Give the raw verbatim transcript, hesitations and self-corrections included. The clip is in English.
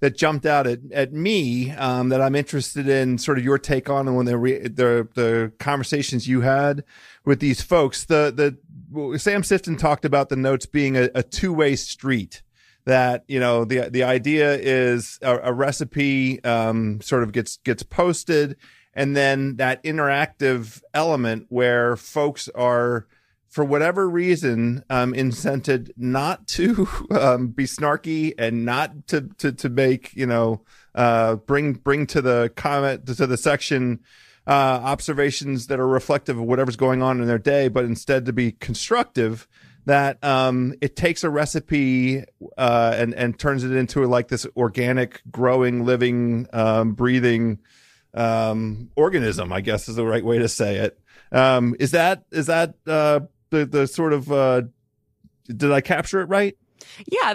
that jumped out at, at me um, that I'm interested in sort of your take on, and when the, re- the the conversations you had with these folks. The the Sam Sifton talked about the notes being a, a two way street. That, you know, the the idea is a, a recipe um, sort of gets gets posted, and then that interactive element where folks are, for whatever reason, um, incented not to um, be snarky and not to, to, to make, you know, uh, bring bring to the comment to the section uh, observations that are reflective of whatever's going on in their day, but instead to be constructive. That um, it takes a recipe uh, and and turns it into like this organic, growing, living, um, breathing um, organism, I guess is the right way to say it. Um, is that is that uh, the the sort of uh, did I capture it right? Yeah.